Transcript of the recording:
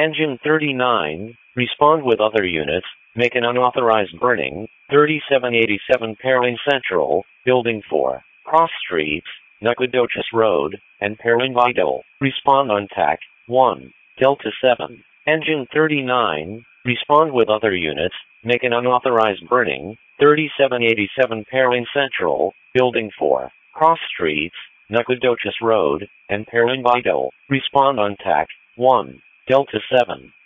Engine 39, respond with other units, make an unauthorized burning, 3787 Perwing Central, Building 4, Cross Streets, Nacogdoches Road, and Perwing Vital, respond on TAC 1, Delta 7. Engine 39, respond with other units, make an unauthorized burning, 3787 Perwing Central, Building 4, Cross Streets, Nacogdoches Road, and Perwing Vital, respond on TAC 1, Delta 7.